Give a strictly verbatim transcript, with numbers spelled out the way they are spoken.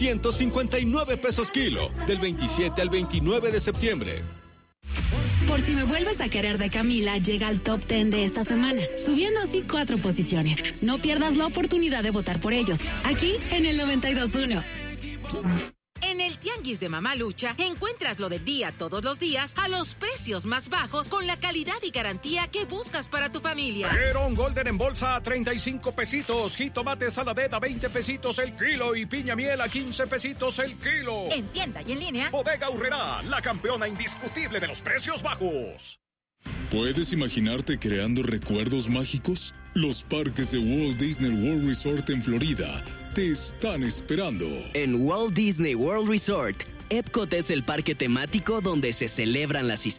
ciento cincuenta y nueve pesos kilo, del veintisiete al veintinueve de septiembre. Por si me vuelves a querer de Camila, llega al top diez de esta semana, subiendo así cuatro posiciones. No pierdas la oportunidad de votar por ellos, aquí en el noventa y dos punto uno. En el Tianguis de Mamalucha encuentras lo del día todos los días a los precios más bajos con la calidad y garantía que buscas para tu familia. Perón Golden en bolsa a treinta y cinco pesitos, jitomate saladet a veinte pesitos el kilo y piña miel a quince pesitos el kilo. En tienda y en línea. Bodega Aurrerá, la campeona indiscutible de los precios bajos. ¿Puedes imaginarte creando recuerdos mágicos? Los parques de Walt Disney World Resort en Florida te están esperando. En Walt Disney World Resort, Epcot es el parque temático donde se celebran las historias.